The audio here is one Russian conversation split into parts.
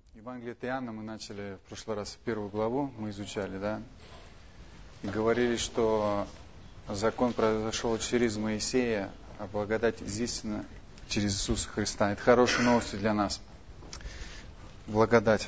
Евангелие от Иоанна мы начали в прошлый раз первую главу, мы изучали, да? И говорили, что закон произошел через Моисея, а благодать истина через Иисуса Христа. Это хорошие новости для нас. Благодать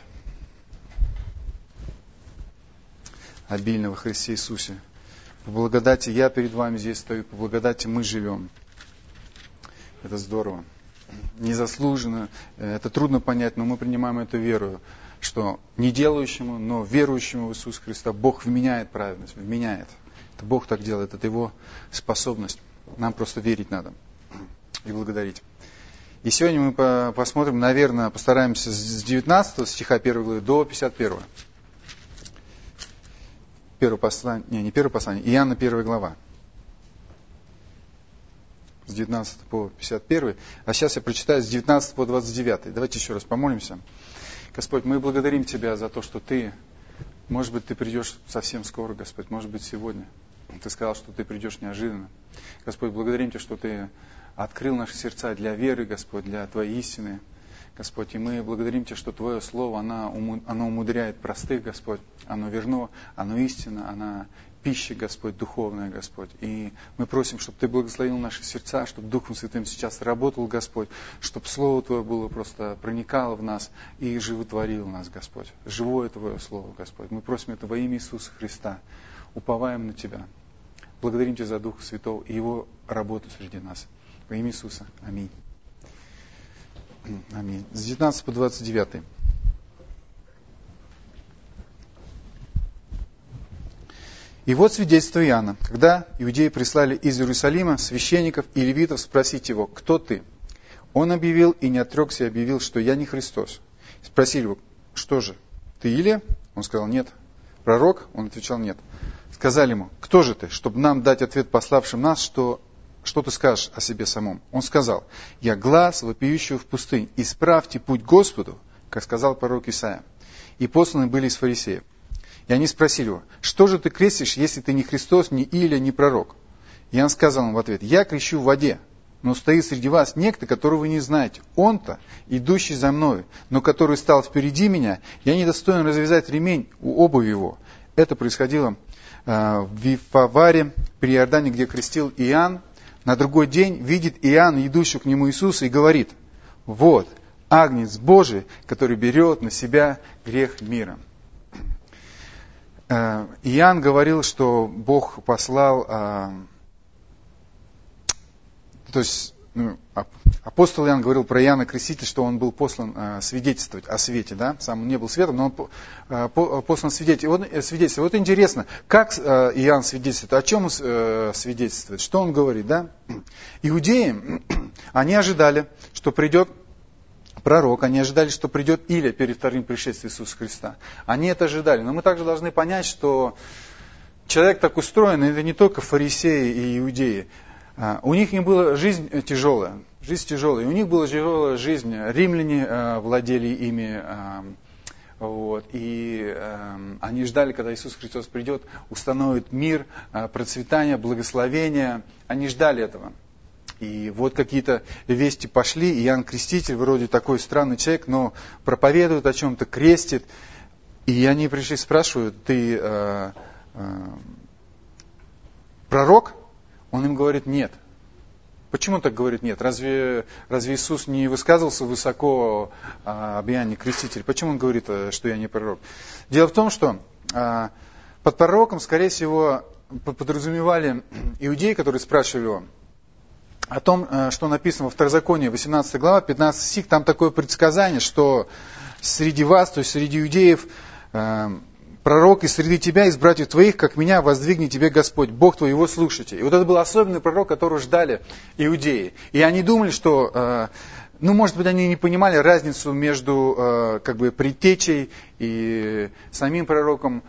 обильна во Христе Иисусе. По благодати я перед вами здесь стою, по благодати мы живем. Это здорово. Незаслуженно, это трудно понять, но мы принимаем эту веру, что не делающему, но верующему в Иисуса Христа Бог вменяет праведность, вменяет. Это Бог так делает, это Его способность. Нам просто верить надо и благодарить. И сегодня мы посмотрим, наверное, постараемся с 19 стиха 1 главы до 51. Первое послание, не первое послание, Иоанна 1 глава. С 19 по 51. А сейчас я прочитаю с 19 по 29. Давайте еще раз помолимся. Господь, мы благодарим Тебя за то, что Ты, может быть, Ты придешь совсем скоро, Господь, может быть, сегодня. Ты сказал, что Ты придешь неожиданно. Господь, благодарим Тебя, что Ты открыл наши сердца для веры, Господь, для Твоей истины. Господь, и мы благодарим Тебя, что Твое Слово, оно умудряет простых, Господь. Оно верно, оно истинно, оно пища, Господь, духовная, Господь. И мы просим, чтобы Ты благословил наши сердца, чтобы Духом Святым сейчас работал, Господь, чтобы Слово Твое было просто проникало в нас и животворило нас, Господь. Живое Твое Слово, Господь. Мы просим это во имя Иисуса Христа. Уповаем на Тебя. Благодарим Тебя за Духа Святого и Его работу среди нас. Во имя Иисуса. Аминь. Аминь. С 19 по 29. И вот свидетельство Иоанна. Когда иудеи прислали из Иерусалима священников и левитов спросить его, кто ты? Он объявил и не отрекся, объявил, что я не Христос. Спросили его, что же, ты Илия? Он сказал, нет. Пророк? Он отвечал, нет. Сказали ему, кто же ты, чтобы нам дать ответ пославшим нас, что ты скажешь о себе самом? Он сказал, я глас вопиющего в пустыне, исправьте путь Господу, как сказал пророк Исаия. И посланы были из фарисеев. И они спросили его, что же ты крестишь, если ты не Христос, не Илия, не пророк? И он сказал им в ответ, я крещу в воде, но стоит среди вас некто, которого вы не знаете. Он-то, идущий за мною, но который стал впереди меня, я не достоин развязать ремень у обуви его. Это происходило в Вифаваре, при Иордане, где крестил Иоанн. На другой день видит Иоанн, идущего к нему Иисуса, и говорит, вот, Агнец Божий, который берет на себя грех мира. Иоанн говорил, что Бог послал, то есть апостол Иоанн говорил про Иоанна Крестителя, что он был послан свидетельствовать о свете, да? Сам он не был светом, но он послан свидетельствовать. Вот интересно, как Иоанн свидетельствует, о чем он свидетельствует, что он говорит, да? Иудеи, они ожидали, что придет пророк, они ожидали, что придет Илия перед вторым пришествием Иисуса Христа. Они это ожидали. Но мы также должны понять, что человек так устроен, это не только фарисеи и иудеи. У них не была жизнь тяжелая. И у них была тяжелая жизнь. Римляне владели ими. И они ждали, когда Иисус Христос придет, установит мир, процветание, благословение. Они ждали этого. И вот какие-то вести пошли, и Иоанн Креститель, вроде такой странный человек, но проповедует о чем-то, крестит. И они пришли, спрашивают, ты пророк? Он им говорит, нет. Почему так говорит нет? Разве Иисус не высказывался высоко об Иоанне Крестителе? Почему он говорит, что я не пророк? Дело в том, что под пророком, скорее всего, подразумевали иудеи, которые спрашивали его, о том, что написано во Второзаконии, 18 глава, 15 стих, там такое предсказание, что среди вас, то есть среди иудеев, пророк из среды тебя, из братьев твоих, как меня, воздвигнет тебе Господь, Бог твой, его слушайте. И вот это был особенный пророк, которого ждали иудеи. И они думали, что, может быть, они не понимали разницу между предтечей и самим пророком,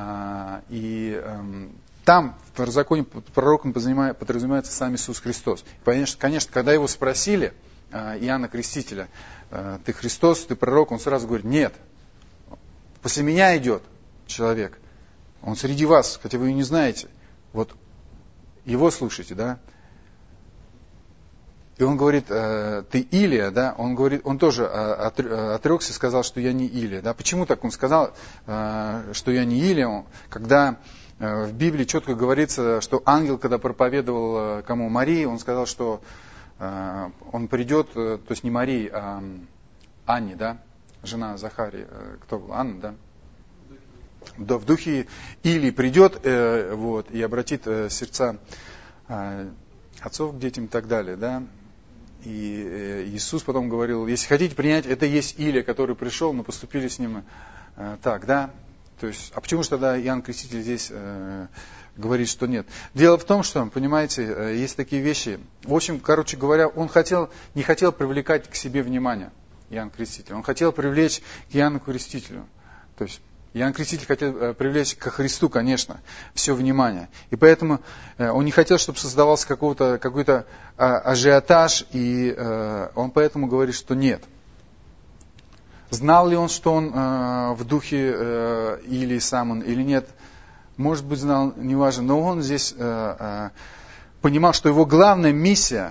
там в Второзаконии пророком подразумевается сам Иисус Христос. Конечно, когда его спросили, Иоанна Крестителя, ты Христос, ты пророк, он сразу говорит, нет, после меня идет человек, он среди вас, хотя вы и не знаете, вот его слушайте, да. И он говорит, ты Илия, да? Он говорит, он тоже отрекся, сказал, что я не Илия, да? Почему так он сказал, что я не Илия, когда в Библии четко говорится, что ангел, когда проповедовал кому Марии, он сказал, что он придет, то есть не Марии, а Анне, да? Жена Захарии, кто была? Анна, да? Да, в духе Илии придет вот, и обратит сердца отцов к детям и так далее, да? И Иисус потом говорил, если хотите принять, это есть Илия, который пришел, но поступили с ним так, да? То есть, а почему же тогда Иоанн Креститель здесь говорит, что нет? Дело в том, что, понимаете, есть такие вещи. В общем, короче говоря, он не хотел привлекать к себе внимание, Иоанн Креститель. Он хотел привлечь к Иоанну Крестителю. То есть, Иоанн Креститель хотел привлечь ко Христу, конечно, все внимание. И поэтому он не хотел, чтобы создавался какой-то ажиотаж, и он поэтому говорит, что нет. Знал ли он, что он в духе или сам он, или нет? Может быть, знал, неважно. Но он здесь понимал, что его главная миссия...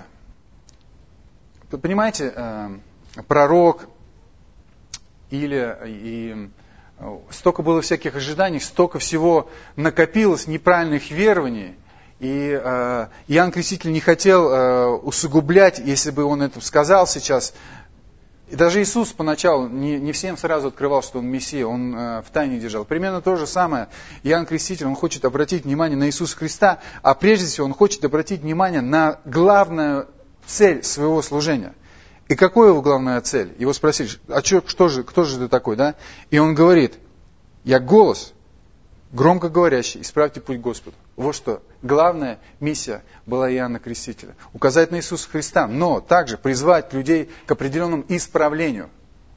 Понимаете, пророк или... И столько было всяких ожиданий, столько всего накопилось неправильных верований. И Иоанн Креститель не хотел усугублять, если бы он это сказал сейчас... И даже Иисус поначалу не всем сразу открывал, что Он Мессия, Он в тайне держал. Примерно то же самое. Иоанн Креститель, он хочет обратить внимание на Иисуса Христа, а прежде всего он хочет обратить внимание на главную цель своего служения. И какая его главная цель? Его спросили, кто же ты такой, да? И он говорит, я голос, громко говорящий, исправьте путь Господу. Вот что главная миссия была Иоанна Крестителя. Указать на Иисуса Христа, но также призвать людей к определенному исправлению.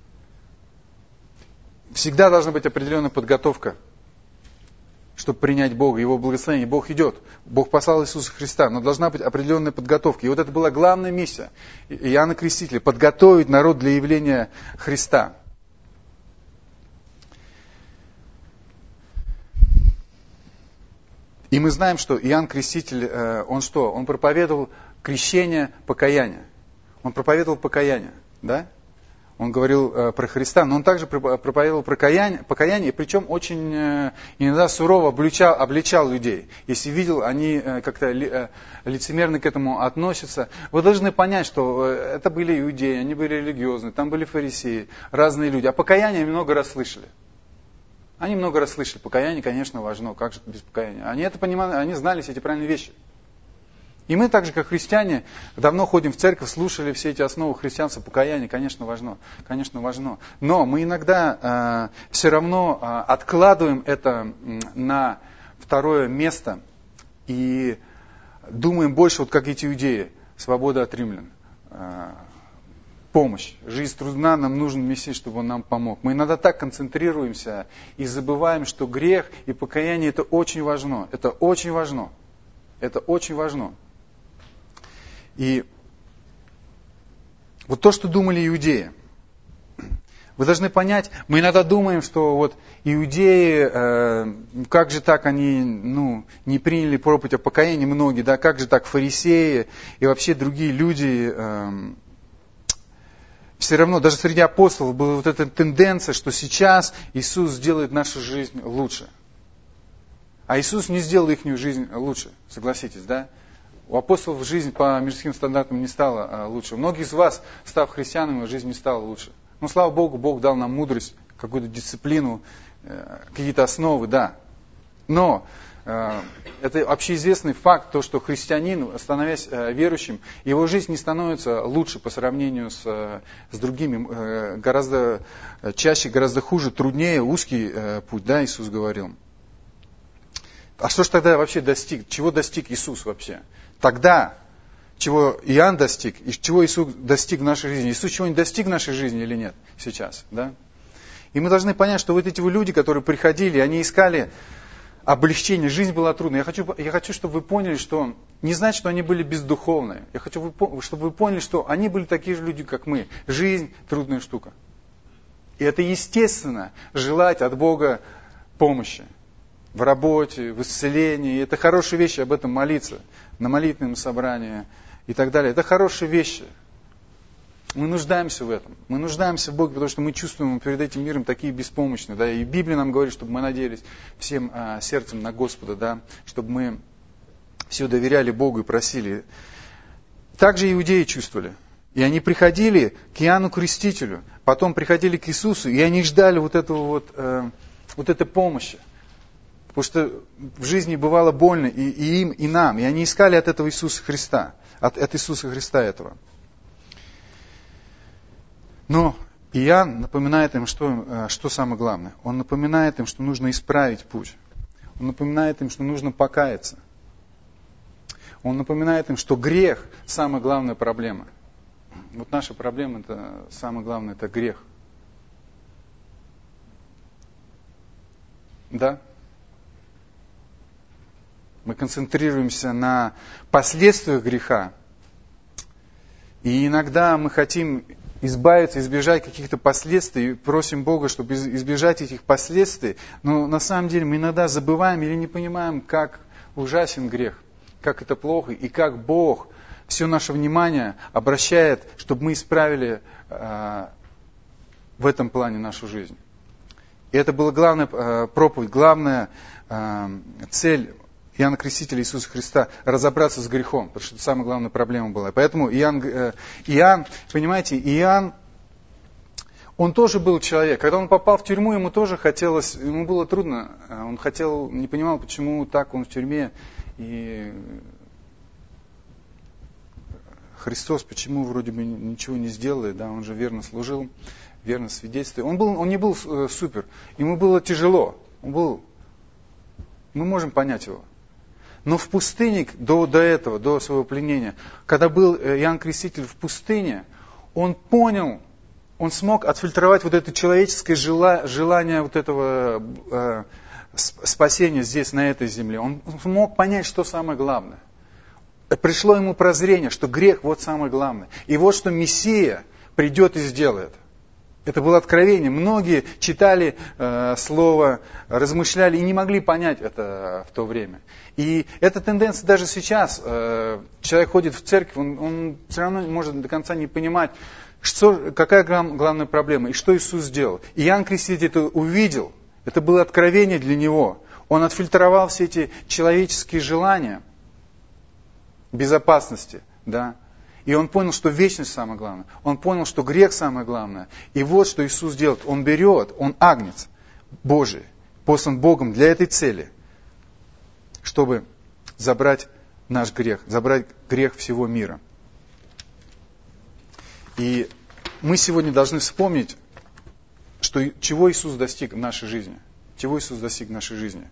Всегда должна быть определенная подготовка, чтобы принять Бога, Его благословение. Бог идет, Бог послал Иисуса Христа, но должна быть определенная подготовка. И вот это была главная миссия Иоанна Крестителя, подготовить народ для явления Христа. И мы знаем, что Иоанн Креститель, он что? Он проповедовал крещение, покаяние. Он проповедовал покаяние, да? Он говорил про Христа, но он также проповедовал покаяние, причем очень иногда сурово обличал людей. Если видел, они как-то лицемерно к этому относятся. Вы должны понять, что это были иудеи, они были религиозные, там были фарисеи, разные люди. А покаяние много раз слышали. Они много раз слышали, покаяние, конечно, важно, как же без покаяния. Они это понимали, они знали все эти правильные вещи. И мы так же, как христиане, давно ходим в церковь, слушали все эти основы христианства, покаяние, конечно, важно. Но мы иногда все равно откладываем это на второе место и думаем больше, вот как эти иудеи, свобода от римлян. Помощь. Жизнь трудна, нам нужен Мессия, чтобы Он нам помог. Мы иногда так концентрируемся и забываем, что грех и покаяние это очень важно. Это очень важно. Это очень важно. И вот то, что думали иудеи. Вы должны понять, мы иногда думаем, что вот иудеи, как же так они не приняли проповедь о покаянии, многие, да, как же так фарисеи и вообще другие люди... Все равно, даже среди апостолов была вот эта тенденция, что сейчас Иисус сделает нашу жизнь лучше. А Иисус не сделал их жизнь лучше, согласитесь, да? У апостолов жизнь по мирским стандартам не стала лучше. У многих из вас, став христианами, жизнь не стала лучше. Но, слава Богу, Бог дал нам мудрость, какую-то дисциплину, какие-то основы, да. Но это общеизвестный факт, то, что христианин, становясь верующим, его жизнь не становится лучше по сравнению с другими, гораздо чаще, гораздо хуже, труднее, узкий путь, да, Иисус говорил. А что ж тогда вообще достиг? Чего достиг Иисус вообще? Тогда, чего Иоанн достиг, и чего Иисус достиг в нашей жизни? Иисус чего-нибудь достиг в нашей жизни или нет сейчас, да? И мы должны понять, что вот эти люди, которые приходили, они искали облегчение, жизнь была трудной. Я хочу, чтобы вы поняли, что не значит, что они были бездуховные. Я хочу, чтобы вы поняли, что они были такие же люди, как мы. Жизнь трудная штука. И это естественно, желать от Бога помощи в работе, в исцелении. И это хорошая вещь, об этом молиться на молитвенном собрании и так далее. Это хорошие вещи. Мы нуждаемся в этом. Мы нуждаемся в Боге, потому что мы чувствуем перед этим миром такие беспомощные. Да? И Библия нам говорит, чтобы мы надеялись всем сердцем на Господа, да? Чтобы мы все доверяли Богу и просили. Так же иудеи чувствовали. И они приходили к Иоанну Крестителю, потом приходили к Иисусу, и они ждали вот этой помощи. Потому что в жизни бывало больно и им, и нам. И они искали от этого Иисуса Христа, от Иисуса Христа этого. Но Иоанн напоминает им, что самое главное. Он напоминает им, что нужно исправить путь. Он напоминает им, что нужно покаяться. Он напоминает им, что грех – самая главная проблема. Вот наша проблема, это самое главное, это грех. Да? Мы концентрируемся на последствиях греха. И иногда мы хотим избавиться, избежать каких-то последствий, просим Бога, чтобы избежать этих последствий. Но на самом деле мы иногда забываем или не понимаем, как ужасен грех, как это плохо, и как Бог все наше внимание обращает, чтобы мы исправили в этом плане нашу жизнь. И это была главная проповедь, главная цель Иоанна Крестителя Иисуса Христа – разобраться с грехом, потому что это самая главная проблема была. Поэтому Иоанн, понимаете, Иоанн, он тоже был человек. Когда он попал в тюрьму, ему тоже хотелось, ему было трудно. Он не понимал, почему так он в тюрьме. И Христос, почему вроде бы ничего не сделает, да, он же верно служил, верно свидетельствовал. Он не был супер, ему было тяжело. Мы можем понять его. Но в пустыне, до этого, до своего пленения, когда был Иоанн Креститель в пустыне, он понял, он смог отфильтровать вот это человеческое желание вот этого спасения здесь, на этой земле. Он смог понять, что самое главное. Пришло ему прозрение, что грех вот самое главное. И вот что Мессия придет и сделает. Это было откровение. Многие читали Слово, размышляли и не могли понять это в то время. И эта тенденция даже сейчас. Человек ходит в церковь, он все равно может до конца не понимать, какая главная проблема и что Иисус сделал. И Иоанн Креститель это увидел. Это было откровение для него. Он отфильтровал все эти человеческие желания безопасности, да. И он понял, что вечность самое главное. Он понял, что грех самое главное. И вот что Иисус делает. Он берет, он агнец Божий, послан Богом для этой цели, чтобы забрать наш грех, забрать грех всего мира. И мы сегодня должны вспомнить, чего Иисус достиг в нашей жизни. Чего Иисус достиг в нашей жизни.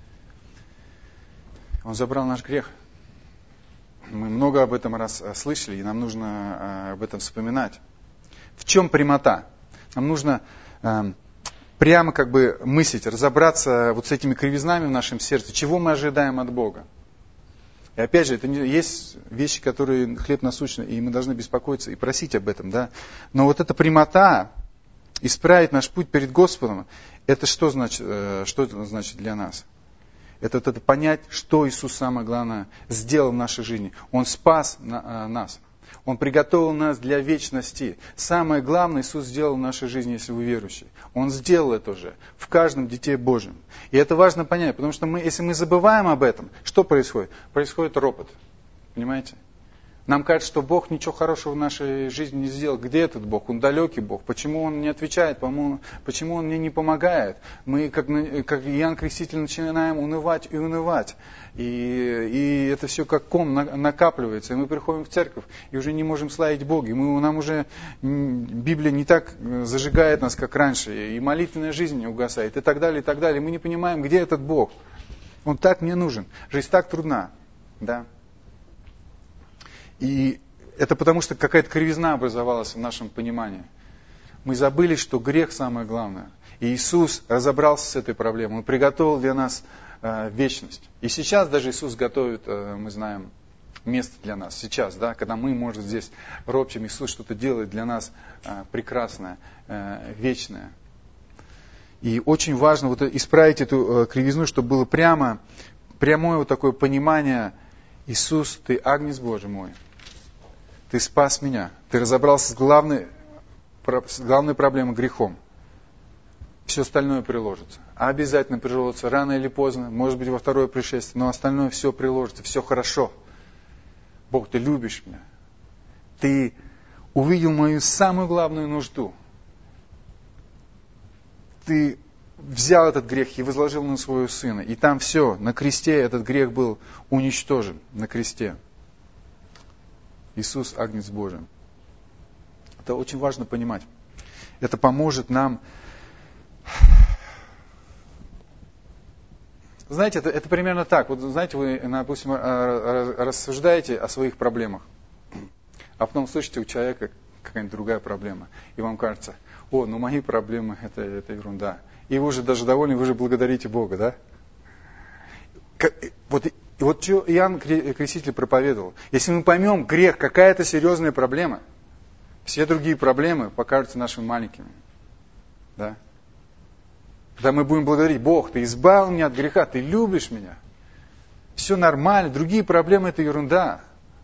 Он забрал наш грех. Мы много об этом раз слышали, и нам нужно об этом вспоминать. В чем прямота? Нам нужно прямо как бы мыслить, разобраться вот с этими кривизнами в нашем сердце. Чего мы ожидаем от Бога? И опять же, есть вещи, которые хлеб насущный, и мы должны беспокоиться и просить об этом. Да? Но вот эта прямота, исправить наш путь перед Господом, это что это значит для нас? Это понять, что Иисус, самое главное, сделал в нашей жизни. Он спас нас. Он приготовил нас для вечности. Самое главное Иисус сделал в нашей жизни, если вы верующие. Он сделал это уже в каждом дите Божьем. И это важно понять, потому что если мы забываем об этом, что происходит? Происходит ропот. Понимаете? Нам кажется, что Бог ничего хорошего в нашей жизни не сделал. Где этот Бог? Он далекий Бог. Почему Он не отвечает? Почему Он мне не помогает? Мы, как Иоанн Креститель, начинаем унывать и унывать. И это все как ком накапливается. И мы приходим в церковь и уже не можем славить Бога. Нам уже Библия не так зажигает нас, как раньше. И молитвенная жизнь угасает. И так далее, и так далее. Мы не понимаем, где этот Бог. Он так мне нужен. Жизнь так трудна. Да? И это потому, что какая-то кривизна образовалась в нашем понимании. Мы забыли, что грех самое главное. И Иисус разобрался с этой проблемой. Он приготовил для нас вечность. И сейчас даже Иисус готовит, мы знаем, место для нас. Сейчас, да, когда мы, может, здесь ропчем, Иисус что-то делает для нас прекрасное, вечное. И очень важно исправить эту кривизну, чтобы было прямое вот такое понимание: Иисус, Ты агнец Божий мой. Ты спас меня. Ты разобрался с главной проблемой — грехом. Все остальное приложится. Обязательно приложится, рано или поздно, может быть, во второе пришествие, но остальное все приложится, все хорошо. Бог, Ты любишь меня. Ты увидел мою самую главную нужду. Ты взял этот грех и возложил на своего Сына. И там все, на кресте этот грех был уничтожен, на кресте. Иисус, Агнец Божий. Это очень важно понимать. Это поможет нам. Знаете, это примерно так. Вот знаете, вы, допустим, рассуждаете о своих проблемах, а потом слышите у человека какая-нибудь другая проблема, и вам кажется: о, ну мои проблемы это ерунда. И вы уже даже довольны, вы же благодарите Бога, да? Вот что Иоанн Креститель проповедовал. Если мы поймем, грех — какая-то серьезная проблема, все другие проблемы покажутся нашими маленькими. Да? Когда мы будем благодарить: Бог, Ты избавил меня от греха, Ты любишь меня. Все нормально, другие проблемы — это ерунда.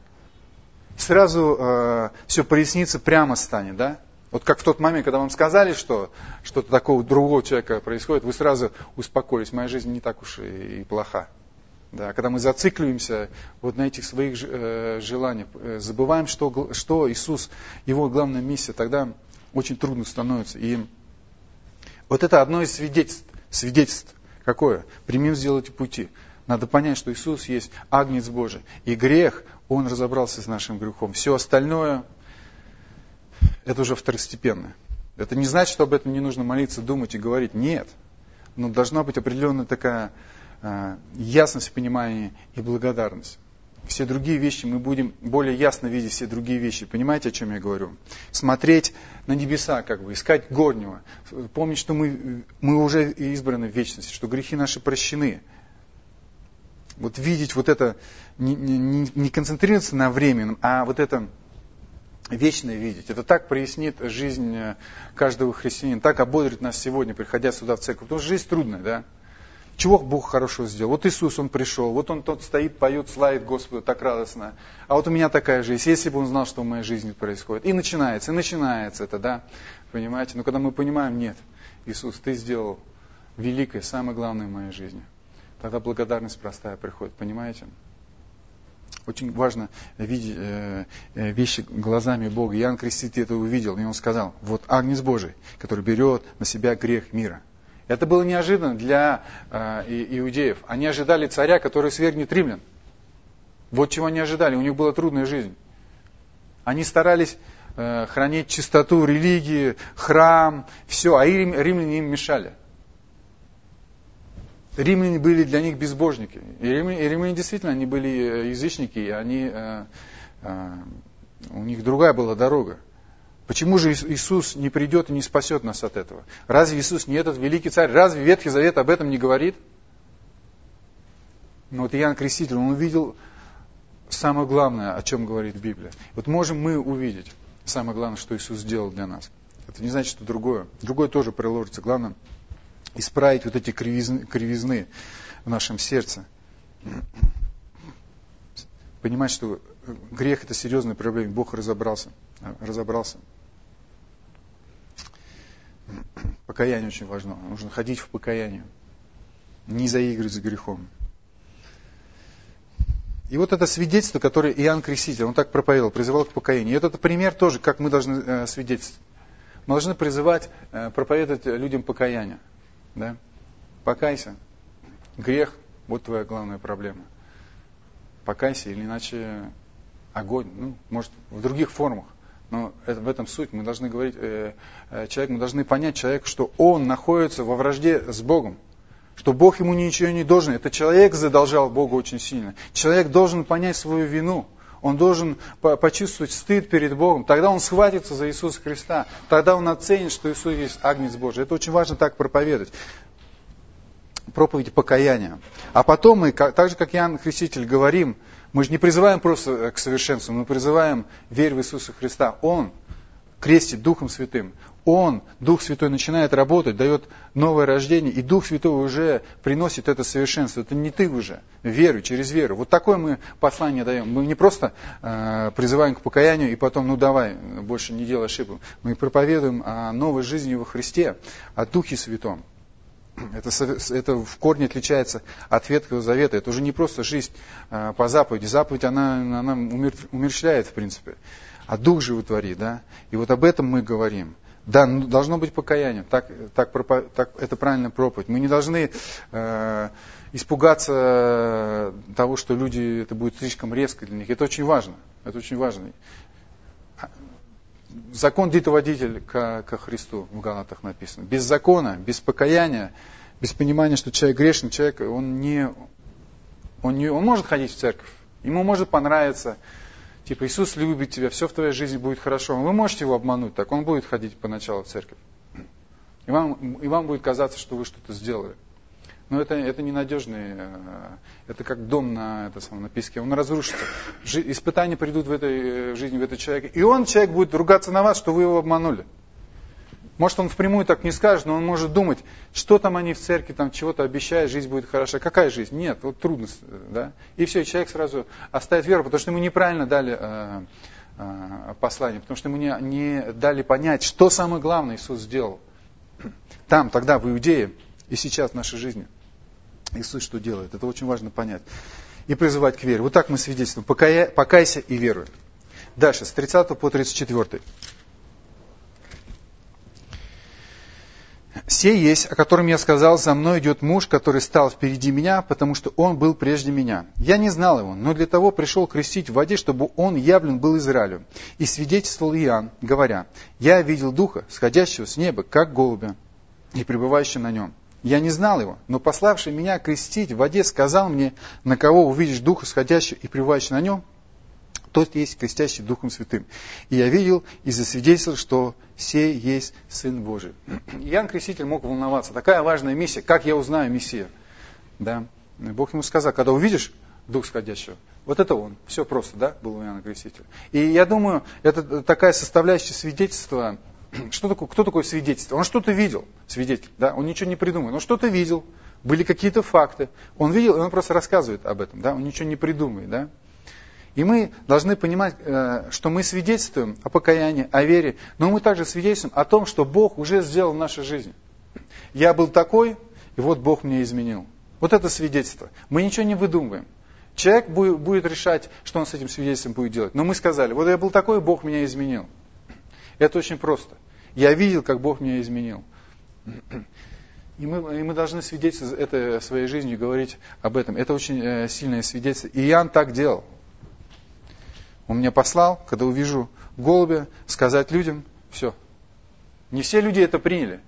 Сразу все прояснится, прямо станет, да? Вот как в тот момент, когда вам сказали, что что-то такого другого человека происходит, вы сразу успокоились: моя жизнь не так уж и плоха. Да, когда мы зацикливаемся вот на этих своих желаниях, забываем, что Иисус, Его главная миссия, тогда очень трудно становится. И вот это одно из свидетельств. Какое? Прямым сделайте пути. Надо понять, что Иисус есть Агнец Божий. И грех, Он разобрался с нашим грехом. Все остальное — это уже второстепенно. Это не значит, что об этом не нужно молиться, думать и говорить. Нет. Но должна быть определенная такая ясность, понимание и благодарность. Все другие вещи мы будем более ясно видеть, все другие вещи. Понимаете, о чем я говорю? Смотреть на небеса, искать горнего. Помнить, что мы уже избраны в вечности, что грехи наши прощены. Вот видеть вот это, не концентрироваться на временном, а вот это вечное видеть. Это так прояснит жизнь каждого христианина, так ободрит нас сегодня, приходя сюда в церковь. Потому что жизнь трудная, да? Чего Бог хорошего сделал? Вот Иисус, Он пришел, вот Он тот стоит, поет, славит Господа так радостно. А вот у меня такая жизнь, если бы Он знал, что в моей жизни происходит. И начинается это, да? Понимаете? Но когда мы понимаем: нет, Иисус, Ты сделал великое, самое главное в моей жизни. Тогда благодарность простая приходит, понимаете? Очень важно видеть вещи глазами Бога. Иоанн Креститель это увидел, и он сказал: вот Агнец Божий, который берет на себя грех мира. Это было неожиданно для иудеев. Они ожидали царя, который свергнет римлян. Вот чего они ожидали. У них была трудная жизнь. Они старались хранить чистоту религии, храм, все, а римляне им мешали. Римляне были для них безбожники. И римляне действительно, они были язычники, и у них другая была дорога. Почему же Иисус не придет и не спасет нас от этого? Разве Иисус не этот великий царь? Разве Ветхий Завет об этом не говорит? Но вот Иоанн Креститель, он увидел самое главное, о чем говорит Библия. Вот можем мы увидеть самое главное, что Иисус сделал для нас. Это не значит, что другое. Другое тоже приложится. Главное — исправить вот эти кривизны в нашем сердце. Понимать, что грех — это серьезная проблема. Бог разобрался. Покаяние очень важно. Нужно ходить в покаяние. Не заигрывать с грехом. И вот это свидетельство, которое Иоанн Креститель, он так проповедовал, призывал к покаянию. И это пример тоже, как мы должны свидетельствовать. Мы должны призывать, проповедовать людям покаяние. Да? Покайся. Грех — вот твоя главная проблема. Покайся, или иначе огонь. Может, в других формах. Но в этом суть. Мы должны говорить, мы должны понять человеку, что он находится во вражде с Богом. Что Бог ему ничего не должен. Это человек задолжал Богу очень сильно. Человек должен понять свою вину. Он должен почувствовать стыд перед Богом. Тогда он схватится за Иисуса Христа. Тогда он оценит, что Иисус есть Агнец Божий. Это очень важно так проповедовать. Проповедь покаяния. А потом мы, так же как Иоанн Креститель, говорим, мы же не призываем просто к совершенству, мы призываем: верь в Иисуса Христа. Он крестит Духом Святым. Он, Дух Святой, начинает работать, дает новое рождение, и Дух Святой уже приносит это совершенство. Это не ты уже, веру, через веру. Вот такое мы послание даем. Мы не просто призываем к покаянию и потом, ну давай, больше не делай ошибок. Мы проповедуем о новой жизни во Христе, о Духе Святом. Это в корне отличается от Ветхого Завета. Это уже не просто жизнь по заповеди. Заповедь, она умерщвляет, в принципе. А Дух животворит, да? И вот об этом мы говорим. Да, должно быть покаяние. Так это правильная проповедь. Мы не должны испугаться того, что люди, это будет слишком резко для них. Это очень важно. Это очень важно. Закон дитоводитель ко Христу в Галатах написан. Без закона, без покаяния, без понимания, что человек грешный, человек, он может ходить в церковь, ему может понравиться, типа Иисус любит тебя, все в твоей жизни будет хорошо. Вы можете его обмануть, так он будет ходить поначалу в церковь. И вам будет казаться, что вы что-то сделали. Но это ненадежный, это как дом на песке, он разрушится. Испытания придут в этой жизни, в этот человек. И человек будет ругаться на вас, что вы его обманули. Может, он впрямую так не скажет, но он может думать, что там они в церкви, там чего-то обещают, жизнь будет хороша. Какая жизнь? Нет, вот трудность. Да? И все, и человек сразу оставит веру, потому что ему неправильно дали послание, потому что ему не дали понять, что самое главное Иисус сделал. Там, тогда, в Иудее, и сейчас в нашей жизни. Иисус что делает? Это очень важно понять. И призывать к вере. Вот так мы свидетельствуем. Покайся и веруй. Дальше, с 30 по 34. «Сей есть, о котором я сказал, за мной идет муж, который стал впереди меня, потому что он был прежде меня. Я не знал его, но для того пришел крестить в воде, чтобы он явлен был Израилю. И свидетельствовал Иоанн, говоря, я видел Духа, сходящего с неба, как голубя, и пребывающего на нем. Я не знал его, но пославший меня крестить в воде сказал мне, на кого увидишь Духа сходящего и пребывающего на нем, тот есть крестящий Духом Святым. И я видел и засвидетельствовал, что сей есть Сын Божий». Иоанн Креститель мог волноваться. Такая важная миссия. Как я узнаю Мессию? Да? Бог ему сказал, когда увидишь Дух сходящего, вот это он. Все просто, да, был у Иоанна Крестителя. И я думаю, это такая составляющая свидетельства. Кто такое свидетельство? Он что-то видел, свидетель, да? Он ничего не придумывает. Он что-то видел, были какие-то факты. Он видел, и он просто рассказывает об этом, да? Он ничего не придумывает, да? И мы должны понимать, что мы свидетельствуем о покаянии, о вере, но мы также свидетельствуем о том, что Бог уже сделал в нашей жизни. Я был такой, и вот Бог меня изменил. Вот это свидетельство. Мы ничего не выдумываем. Человек будет решать, что он с этим свидетельством будет делать. Но мы сказали, вот я был такой, Бог меня изменил. Это очень просто. Я видел, как Бог меня изменил. И мы должны свидетельствовать это своей жизнью, говорить об этом. Это очень сильное свидетельство. И Иоанн так делал. Он меня послал, когда увижу голубя, сказать людям, все. Не все люди это приняли.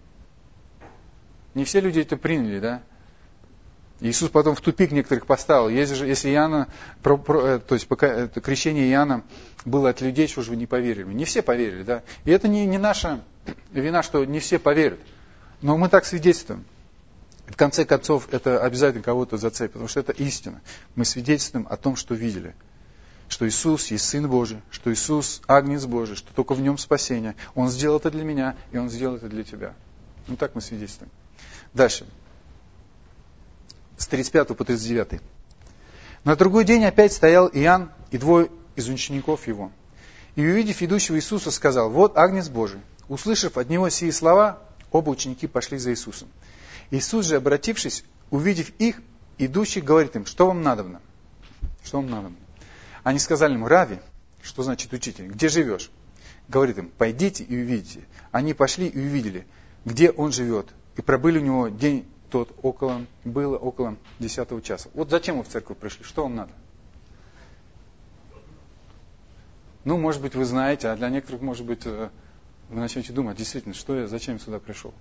Не все люди это приняли, да? Иисус потом в тупик некоторых поставил. Если Иоанна, то есть крещение Иоанна было от людей, что же вы не поверили? Не все поверили, да? И это не наша вина, что не все поверят. Но мы так свидетельствуем. В конце концов, это обязательно кого-то зацепит, потому что это истина. Мы свидетельствуем о том, что видели. Что Иисус есть Сын Божий, что Иисус Агнец Божий, что только в Нем спасение. Он сделал это для меня, и Он сделал это для тебя. Ну так мы свидетельствуем. Дальше. С 35 по 39. На другой день опять стоял Иоанн и двое из учеников его. И, увидев идущего Иисуса, сказал, вот Агнец Божий. Услышав от него сии слова, оба ученики пошли за Иисусом. Иисус же, обратившись, увидев их, идущих, говорит им, что вам надобно? Что вам надобно? Они сказали ему, Рави, что значит учитель, где живешь? Говорит им, пойдите и увидите. Они пошли и увидели, где он живет. И пробыли у него день тот было около 10 часа. Вот зачем вы в церковь пришли? Что вам надо? Ну, может быть, вы знаете, а для некоторых, может быть, вы начнете думать, действительно, зачем я сюда пришел?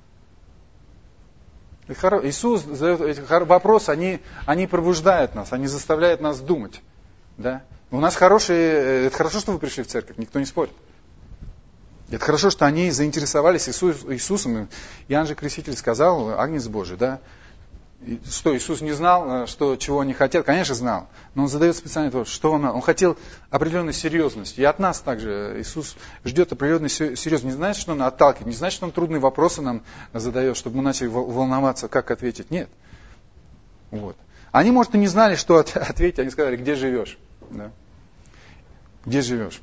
Иисус задает эти вопросы, они пробуждают нас, они заставляют нас думать. Да? У нас это хорошо, что вы пришли в церковь, никто не спорит. Это хорошо, что они заинтересовались Иисусом. Иоанн же Креститель сказал, Агнец Божий, да? Что, Иисус не знал, чего они хотят? Конечно, знал. Но Он задает специально то, что Он хотел определенной серьезности. И от нас также Иисус ждет определенной серьезности. Не значит, что Он отталкивает, не значит, что Он трудные вопросы нам задает, чтобы мы начали волноваться, как ответить. Нет. Вот. Они, может, и не знали, что ответить. Они сказали, где живешь? Да. Где живешь?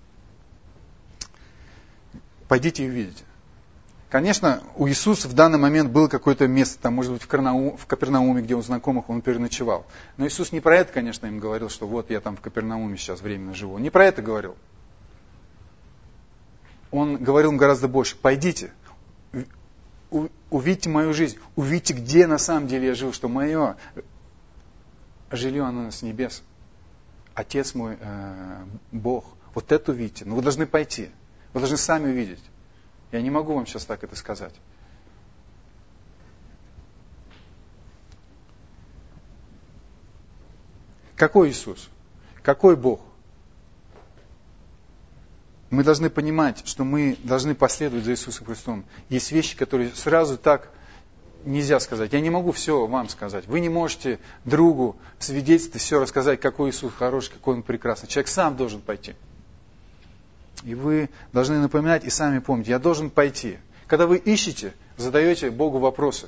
Пойдите и увидите. Конечно, у Иисуса в данный момент было какое-то место, там, может быть, в Капернауме, где у знакомых он переночевал. Но Иисус не про это, конечно, им говорил, что вот я там в Капернауме сейчас временно живу. Он не про это говорил. Он говорил им гораздо больше. Пойдите, увидьте мою жизнь, увидьте, где на самом деле я живу, что мое жилье, оно с небес. Отец мой, Бог. Вот это увидите. Но вы должны пойти. Вы должны сами увидеть. Я не могу вам сейчас так это сказать. Какой Иисус? Какой Бог? Мы должны понимать, что мы должны последовать за Иисусом Христом. Есть вещи, которые сразу так нельзя сказать. Я не могу все вам сказать. Вы не можете другу в свидетельстве все рассказать, какой Иисус хороший, какой Он прекрасный. Человек сам должен пойти. И вы должны напоминать и сами помнить, я должен пойти. Когда вы ищете, задаете Богу вопросы.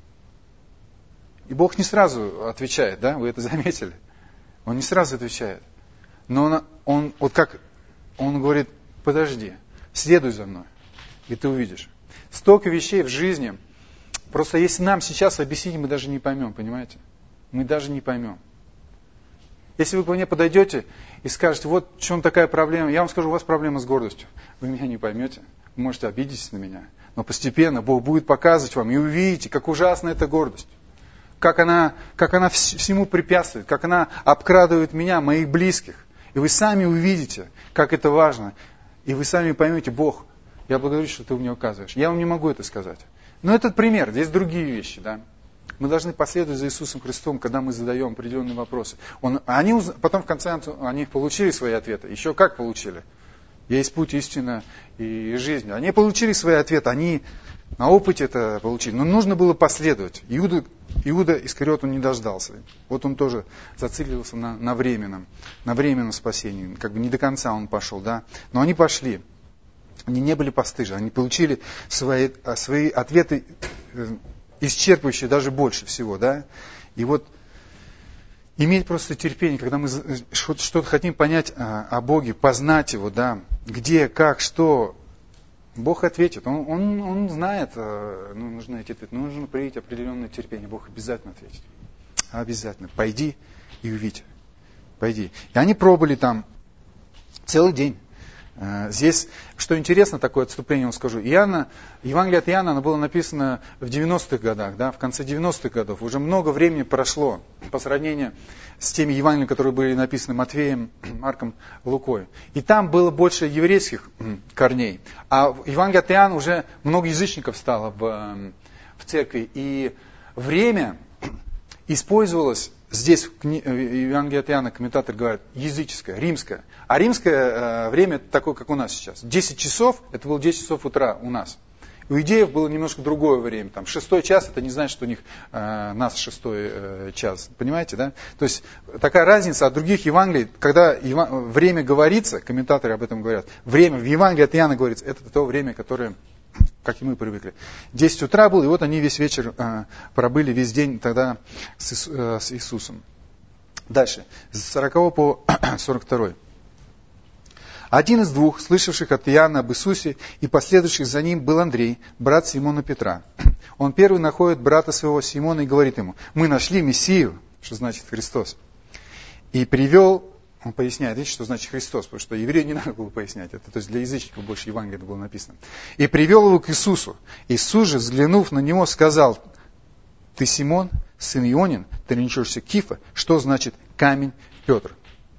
И Бог не сразу отвечает, да? Вы это заметили? Он не сразу отвечает. Но он говорит, подожди, следуй за мной, и ты увидишь. Столько вещей в жизни, просто если нам сейчас объяснить, мы даже не поймем, понимаете? Мы даже не поймем. Если вы ко мне подойдете и скажете, вот в чем такая проблема, я вам скажу, у вас проблема с гордостью. Вы меня не поймете, вы можете обидеться на меня. Но постепенно Бог будет показывать вам, и увидите, как ужасна эта гордость. Как она всему препятствует, как она обкрадывает меня, моих близких. И вы сами увидите, как это важно. И вы сами поймете, Бог, я благодарю, что ты мне указываешь. Я вам не могу это сказать. Но этот пример, здесь другие вещи, да. Мы должны последовать за Иисусом Христом, когда мы задаем определенные вопросы. Потом в конце они получили свои ответы. Еще как получили? Есть путь, истина и жизнь. Они получили свои ответы, они на опыте это получили. Но нужно было последовать. Иуда Искариот, он не дождался. Вот он тоже зациклился на временном спасении. Как бы не до конца он пошел, да. Но они пошли. Они не были постыжены. Они получили свои ответы исчерпывающие, даже больше всего, да. И вот иметь просто терпение, когда мы что-то хотим понять о Боге, познать Его, да, где, как, что, Бог ответит. Он знает, нужно эти ответы, но нужно проявить определенное терпение. Бог обязательно ответит. Обязательно. Пойди и увидь. Пойди. И они пробовали там целый день. Здесь, что интересно, такое отступление вам скажу. Евангелие от Иоанна, оно было написано в 90-х годах, да, в конце 90-х годов. Уже много времени прошло по сравнению с теми Евангелиями, которые были написаны Матфеем, Марком, Лукой. И там было больше еврейских корней. А в Евангелии от Иоанна уже много язычников стало в церкви. И время использовалось здесь, в Евангелии от Иоанна, комментатор говорит, языческое, римское. А римское время такое, как у нас сейчас. 10 часов, это было 10 часов утра у нас. У иудеев было немножко другое время. Там 6 час, это не значит, что у них нас 6 час. Понимаете, да? То есть такая разница от других Евангелий, когда время говорится, комментаторы об этом говорят, время в Евангелии от Иоанна говорится, это то время, которое, как и мы привыкли. 10 утра было, и вот они весь вечер пробыли, весь день тогда с Иисусом. Дальше, с 40 по 42. Один из двух, слышавших от Иоанна об Иисусе и последовавших за ним, был Андрей, брат Симона Петра. Он первый находит брата своего Симона и говорит ему, мы нашли Мессию, что значит Христос. И привел, он поясняет, видите, что значит Христос, потому что еврею не надо было пояснять это, то есть для язычников больше Евангелия было написано. И привел его к Иисусу. Иисус же, взглянув на него, сказал, ты Симон, сын Ионин, ты наречешься Кифа, что значит камень Петр.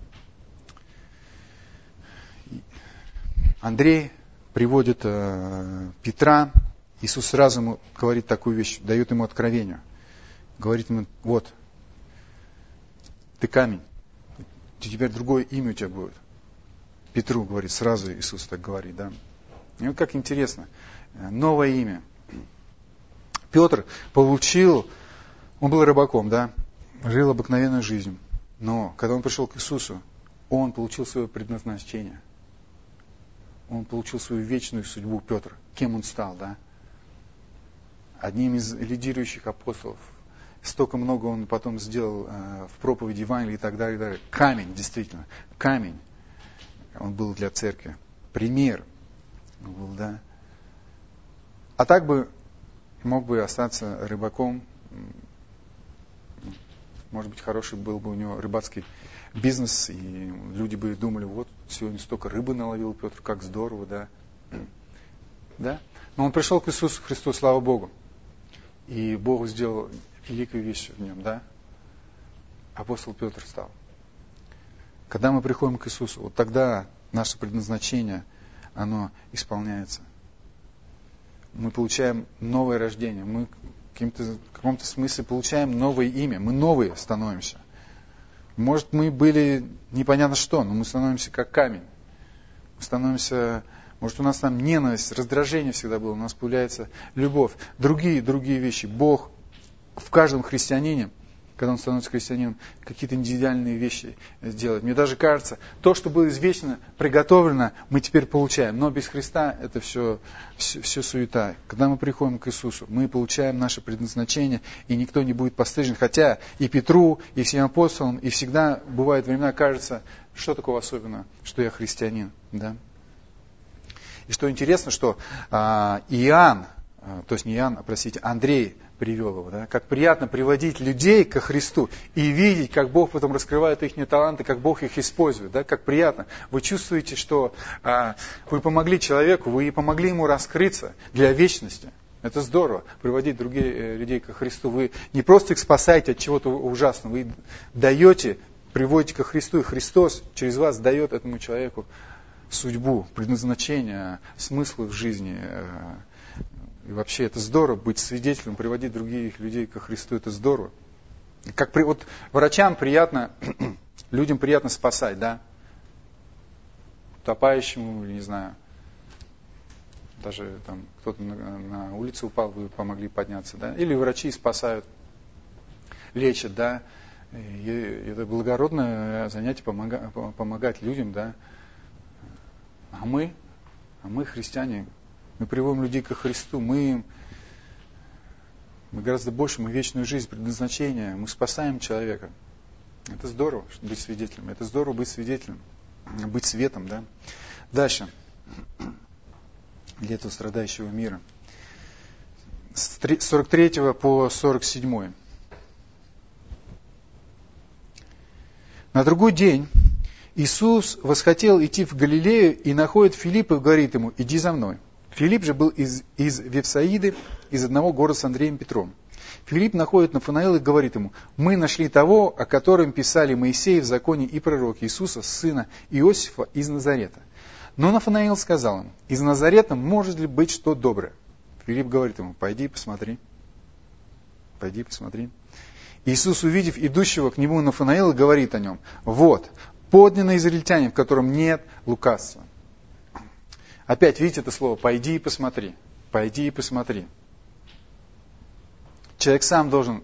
Андрей приводит Петра, Иисус сразу ему говорит такую вещь, дает ему откровение. Говорит ему, вот, ты камень, теперь другое имя у тебя будет. Петру говорит, сразу Иисус так говорит, да. И вот как интересно, новое имя. Петр получил Он был рыбаком, да, жил обыкновенной жизнью. Но когда он пришел к Иисусу, он получил свое предназначение. Он получил свою вечную судьбу, Петр. Кем он стал, да? Одним из лидирующих апостолов. Столько много он потом сделал в проповеди Евангелия и так далее, и так далее. Камень, действительно, камень. Он был для церкви. Пример был, да. А так бы мог бы остаться рыбаком. Может быть, хороший был бы у него рыбацкий бизнес, и люди бы думали, вот, сегодня столько рыбы наловил Петр, как здорово, да. Да? Но он пришел к Иисусу Христу, слава Богу. И Бог сделал великую вещь в нем, да. Апостол Петр стал. Когда мы приходим к Иисусу, вот тогда наше предназначение, оно исполняется. Мы получаем новое рождение, мы в каком-то смысле получаем новое имя, мы новые становимся. Может, мы были непонятно что, но мы становимся как камень. Мы становимся, может, у нас там ненависть, раздражение всегда было, у нас появляется любовь. Другие вещи. Бог в каждом христианине, когда он становится христианином, какие-то индивидуальные вещи делает. Мне даже кажется, то, что было извечно, приготовлено, мы теперь получаем. Но без Христа это все суета. Когда мы приходим к Иисусу, мы получаем наше предназначение, и никто не будет постыжен. Хотя и Петру, и всем апостолам, и всегда бывают времена, кажется, что такого особенного, что я христианин. Да? И что интересно, что Иоанн, то есть не Иоанн, а, простите, Андрей привел его. Да? Как приятно приводить людей ко Христу и видеть, как Бог потом раскрывает их таланты, как Бог их использует. Да? Как приятно. Вы чувствуете, что вы помогли человеку, вы помогли ему раскрыться для вечности. Это здорово, приводить других людей ко Христу. Вы не просто их спасаете от чего-то ужасного, вы даете, приводите ко Христу, и Христос через вас дает этому человеку судьбу, предназначение, смысл в жизни. И вообще это здорово быть свидетелем, приводить других людей ко Христу, это здорово. Как вот врачам приятно, людям приятно спасать, да? Утопающему, не знаю, даже там кто-то на улице упал, вы помогли подняться, да? Или врачи спасают, лечат, да? И это благородное занятие помогать людям, да? А мы христиане, мы приводим людей ко Христу, мы гораздо больше, мы вечную жизнь, предназначение, мы спасаем человека. Это здорово быть свидетелем, это здорово быть свидетелем, быть светом, да. Дальше. Для этого страдающего мира. С 43 по 47. На другой день Иисус восхотел идти в Галилею и находит Филиппа и говорит ему: иди за мной. Филипп же был из Вифсаиды, из одного города с Андреем Петром. Филипп находит Нафанаила и говорит ему: мы нашли того, о котором писали Моисей в законе и пророки, Иисуса, сына Иосифа из Назарета. Но Нафанаил сказал ему: из Назарета может ли быть что доброе? Филипп говорит ему: пойди и посмотри. Пойди и посмотри. Иисус, увидев идущего к нему Нафанаила, говорит о нем: вот, подлинный израильтянин, в котором нет лукавства. Опять видите это слово: пойди и посмотри. Пойди и посмотри. Человек сам должен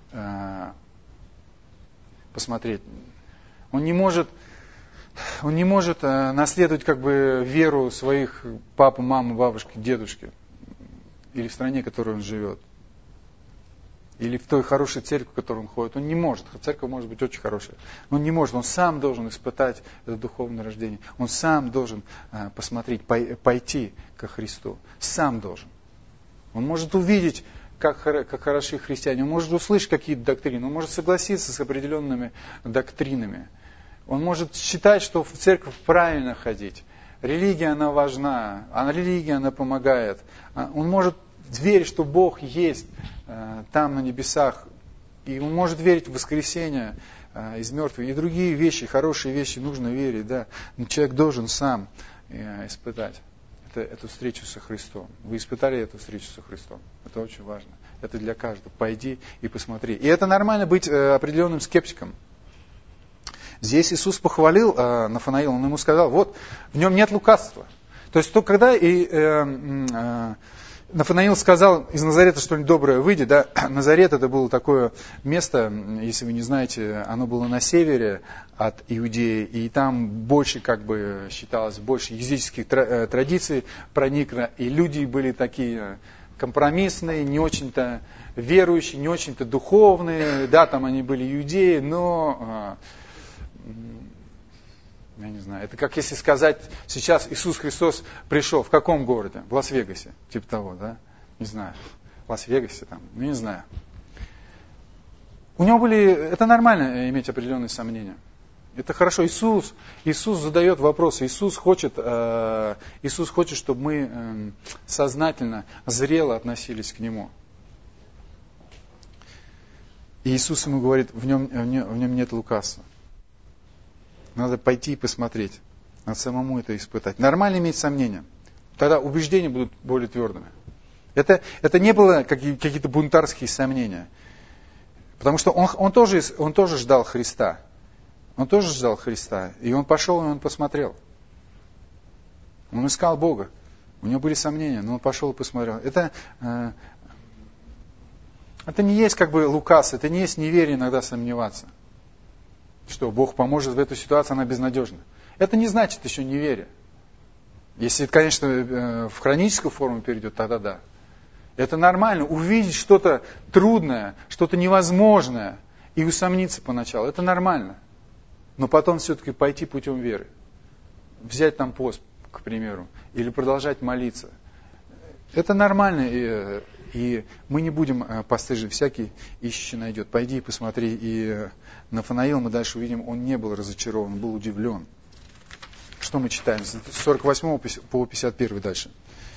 посмотреть. Он не может наследовать как бы веру своих папы, мамы, бабушки, дедушки. Или в стране, в которой он живет. Или в той хорошей церкви, в которой он ходит. Он не может. Церковь может быть очень хорошая. Но он не может. Он сам должен испытать это духовное рождение. Он сам должен посмотреть, пойти ко Христу. Сам должен. Он может увидеть, как хороши христиане. Он может услышать какие-то доктрины. Он может согласиться с определенными доктринами. Он может считать, что в церковь правильно ходить. Религия, она важна. А религия, она помогает. Он может верить, что Бог есть там на небесах. И он может верить в воскресение из мертвых. И другие вещи, хорошие вещи нужно верить. Да. Но человек должен сам испытать эту встречу со Христом. Вы испытали эту встречу со Христом. Это очень важно. Это для каждого. Пойди и посмотри. И это нормально быть определенным скептиком. Здесь Иисус похвалил Нафанаила. Он ему сказал: вот, в нем нет лукавства. То есть, когда Нафанаил сказал, из Назарета что-нибудь доброе выйдет. Да? Назарет это было такое место, если вы не знаете, оно было на севере от Иудеи, и там больше, считалось, больше языческих традиций проникло, и люди были такие компромиссные, не очень-то верующие, не очень-то духовные. Да, там они были иудеи, но... Я не знаю, это как если сказать, сейчас Иисус Христос пришел в каком городе? В Лас-Вегасе, типа того, да? Не знаю, в Лас-Вегасе там, не знаю. У него были, это нормально иметь определенные сомнения. Это хорошо. Иисус задает вопросы. Иисус хочет, чтобы мы сознательно, зрело относились к Нему. И Иисус ему говорит, в нем нет лукавства. Надо пойти и посмотреть. Надо самому это испытать. Нормально иметь сомнения. Тогда убеждения будут более твердыми. Это не было какие-то бунтарские сомнения. Потому что он тоже ждал Христа. Он тоже ждал Христа. И он пошел, и он посмотрел. Он искал Бога. У него были сомнения, но он пошел и посмотрел. Это не есть лукавство, это не есть неверие иногда сомневаться. Что Бог поможет в эту ситуацию, она безнадежна. Это не значит еще неверие. Если это, конечно, в хроническую форму перейдет, тогда да. Это нормально. Увидеть что-то трудное, что-то невозможное и усомниться поначалу. Это нормально. Но потом все-таки пойти путем веры. Взять там пост, к примеру, или продолжать молиться. Это нормально. И мы не будем постыжить, всякий ищущий найдет. Пойди и посмотри. И Нафанаил, мы дальше увидим, он не был разочарован, он был удивлен. Что мы читаем? С 48 по 51 дальше.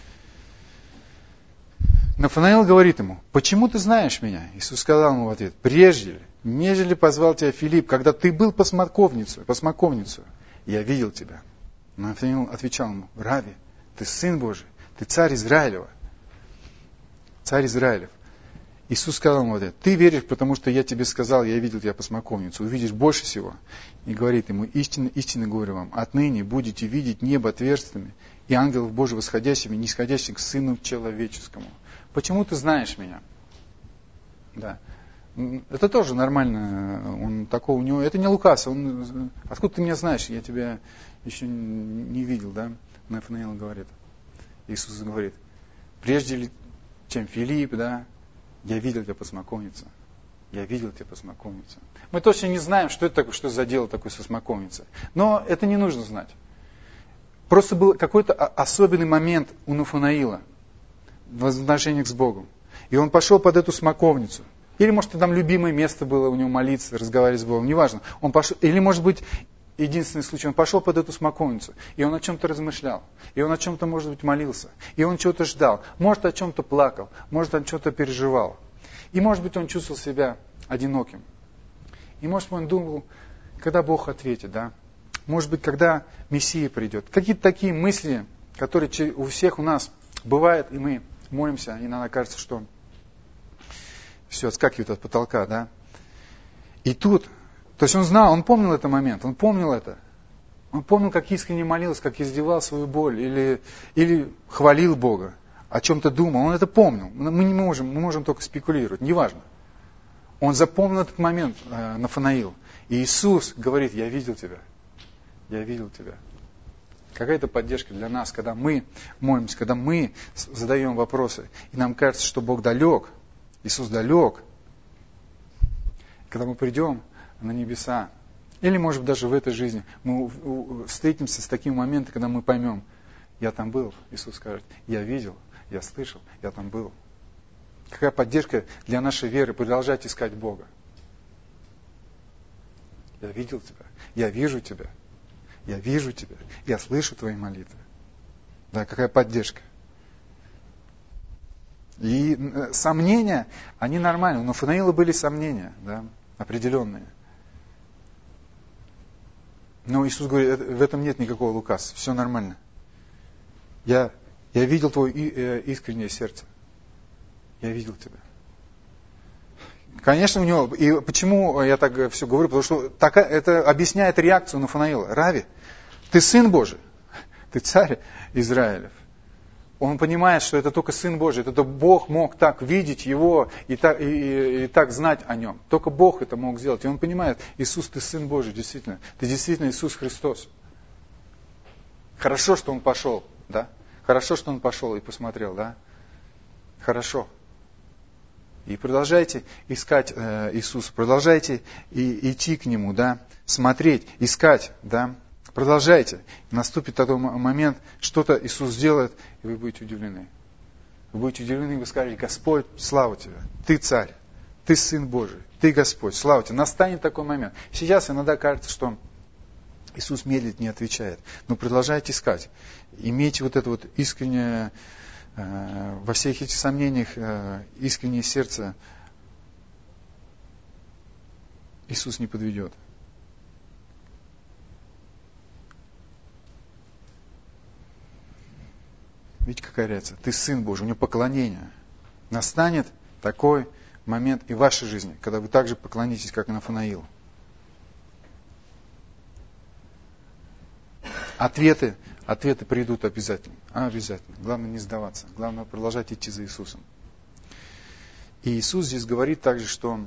Нафанаил говорит ему, почему ты знаешь меня? Иисус сказал ему в ответ, прежде, нежели позвал тебя Филипп, когда ты был по смоковницу, я видел тебя. Нафанаил отвечал ему, Рави, ты Сын Божий, ты Царь Израилева. Царь Израилев. Иисус сказал ему, ты веришь, потому что я тебе сказал, я видел тебя по смоковницу, увидишь больше всего. И говорит ему, истинно, истинно говорю вам, отныне будете видеть небо отверстиями и ангелов Божьих восходящими, нисходящих к Сыну Человеческому. Почему ты знаешь меня? Да. Это тоже нормально. Он такого у него. Это не лукавство. Откуда ты меня знаешь? Я тебя еще не видел, да? Нафанаил говорит. Иисус говорит, прежде чем Филипп, да, я видел тебя по смоковнице. Я видел тебя по смоковнице. Мы точно не знаем, что это такое, что за дело такое со смоковницей. Но это не нужно знать. Просто был какой-то особенный момент у Нафанаила в отношениях с Богом. И он пошел под эту смоковницу. Или, может, там любимое место было у него молиться, разговаривать с Богом, неважно. Он пошел, или, может быть, единственный случай, он пошел под эту смоковницу, и он о чем-то размышлял, и он о чем-то, может быть, молился, и он чего-то ждал, может, о чем-то плакал, может, он что-то переживал. И, может быть, он чувствовал себя одиноким. И, может быть, он думал, когда Бог ответит, да? Может быть, когда Мессия придет. Какие-то такие мысли, которые у всех у нас бывают, и мы молимся, и иногда кажется, что все отскакивает от потолка, да? И тут, то есть он знал, он помнил этот момент, он помнил это. Он помнил, как искренне молился, как издевал свою боль, или хвалил Бога, о чем-то думал. Он это помнил. Мы можем только спекулировать, неважно. Он запомнил этот момент, Нафанаил. И Иисус говорит, я видел тебя. Я видел тебя. Какая-то поддержка для нас, когда мы молимся, когда мы задаем вопросы, и нам кажется, что Бог далек, Иисус далек. Когда мы придем на небеса, или, может быть, даже в этой жизни, мы встретимся с таким моментом, когда мы поймем, я там был, Иисус скажет, я видел, я слышал, я там был. Какая поддержка для нашей веры продолжать искать Бога. Я видел тебя, я вижу тебя, я вижу тебя, я слышу твои молитвы. Да, какая поддержка. И сомнения, они нормальны. У Нафанаила были сомнения, да, определенные. Но Иисус говорит, в этом нет никакого лукавства, все нормально. Я видел твое искреннее сердце. Я видел тебя. Конечно, у него... И почему я так все говорю? Потому что это объясняет реакцию Нафанаила. Рави, ты Сын Божий, ты Царь Израилев. Он понимает, что это только Сын Божий, это Бог мог так видеть Его и так знать о Нем. Только Бог это мог сделать. И он понимает, Иисус, Ты Сын Божий, действительно. Ты действительно Иисус Христос. Хорошо, что Он пошел, да? Хорошо, что Он пошел и посмотрел, да? Хорошо. И продолжайте искать Иисуса, продолжайте идти к Нему, да? Смотреть, искать, да? Продолжайте. Наступит такой момент, что-то Иисус сделает, и вы будете удивлены. Вы будете удивлены, и вы скажете: Господь, слава Тебе, Ты Царь, Ты Сын Божий, Ты Господь, слава Тебе. Настанет такой момент. Сейчас иногда кажется, что Иисус медлит, не отвечает. Но продолжайте искать. Имейте вот это вот искреннее, во всех этих сомнениях, искреннее сердце. Иисус не подведет. Видите, какая разница? Ты Сын Божий, у него поклонение. Настанет такой момент и в вашей жизни, когда вы также поклонитесь, как и Нафанаил. Ответы придут обязательно. Обязательно. Главное не сдаваться. Главное продолжать идти за Иисусом. И Иисус здесь говорит также, что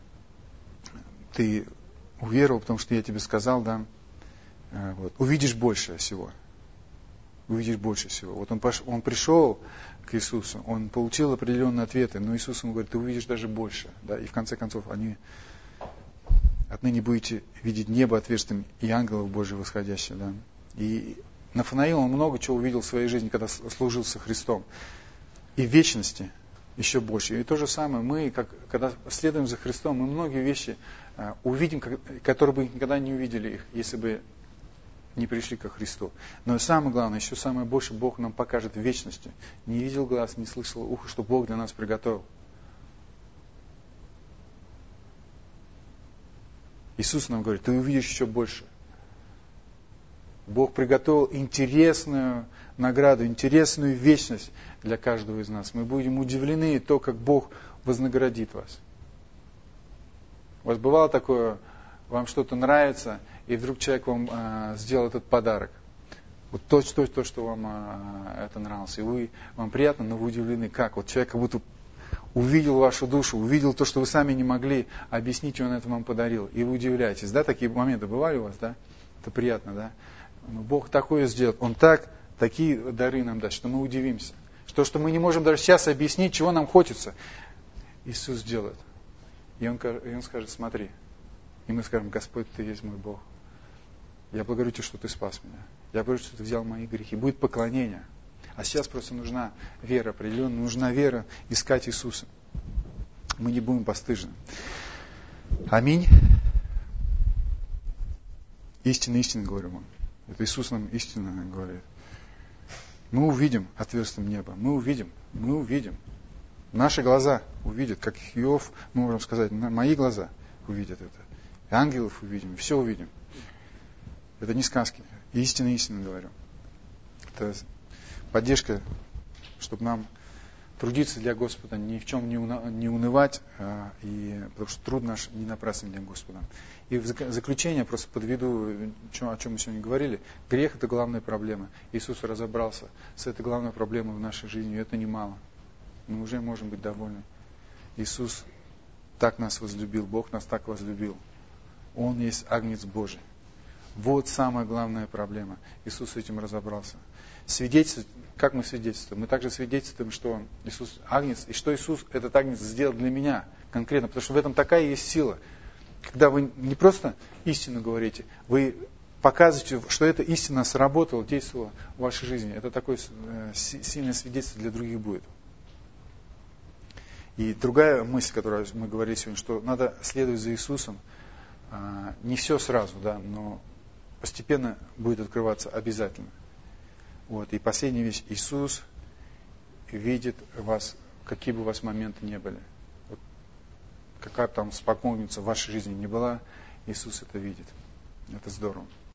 ты уверовал, потому что я тебе сказал, да, вот, увидишь больше всего. Увидишь больше всего. Вот он пришел к Иисусу, он получил определенные ответы, но Иисус ему говорит: ты увидишь даже больше. Да? И в конце концов, отныне будете видеть небо отверстым и ангелов Божьих восходящих. Да? И Нафанаил, он много чего увидел в своей жизни, когда служил со Христом. И в вечности еще больше. И то же самое, мы, когда следуем за Христом, мы многие вещи увидим, которые бы никогда не увидели их, если бы не пришли ко Христу. Но самое главное, еще самое больше Бог нам покажет в вечности. Не видел глаз, не слышал ухо, что Бог для нас приготовил. Иисус нам говорит: ты увидишь еще больше. Бог приготовил интересную награду, интересную вечность для каждого из нас. Мы будем удивлены то, как Бог вознаградит вас. У вас бывало такое, вам что-то нравится, и вдруг человек вам сделал этот подарок. Вот то, что вам это нравилось. И вам приятно, но вы удивлены, как. Вот человек как будто увидел вашу душу, увидел то, что вы сами не могли объяснить, и он это вам подарил. И вы удивляетесь. Да, такие моменты бывали у вас, да? Это приятно, да? Но Бог такое сделал. Он такие дары нам даст, что мы удивимся. Что мы не можем даже сейчас объяснить, чего нам хочется. Иисус сделает. И Он скажет: смотри. И мы скажем: Господь, Ты есть мой Бог. Я благодарю Тебя, что Ты спас меня. Я благодарю, что Ты взял мои грехи. Будет поклонение. А сейчас просто нужна вера определенная. Нужна вера искать Иисуса. Мы не будем постыжены. Аминь. Истинно говорю вам. Это Иисус нам истинно говорит. Мы увидим отверстием неба. Мы увидим. Наши глаза увидят, как Иов, мы можем сказать, мои глаза увидят это. И ангелов увидим, все увидим. Это не сказки. Истинно говорю. Это поддержка, чтобы нам трудиться для Господа, ни в чем не унывать, потому что труд наш не напрасен для Господа. И в заключение просто подведу, о чем мы сегодня говорили. Грех — это главная проблема. Иисус разобрался с этой главной проблемой в нашей жизни, и это немало. Мы уже можем быть довольны. Иисус так нас возлюбил, Бог нас так возлюбил. Он есть Агнец Божий. Вот самая главная проблема. Иисус с этим разобрался. Свидетельствовать, как мы свидетельствуем? Мы также свидетельствуем, что Иисус Агнец, и что Иисус, этот Агнец, сделал для меня конкретно, потому что в этом такая есть сила. Когда вы не просто истину говорите, вы показываете, что эта истина сработала, действовала в вашей жизни. Это такое сильное свидетельство для других будет. И другая мысль, которую мы говорили сегодня, что надо следовать за Иисусом. Не все сразу, да, но постепенно будет открываться обязательно. Вот. И последняя вещь. Иисус видит вас, какие бы у вас моменты не были. Вот. Какая там спокойница в вашей жизни не была, Иисус это видит. Это здорово.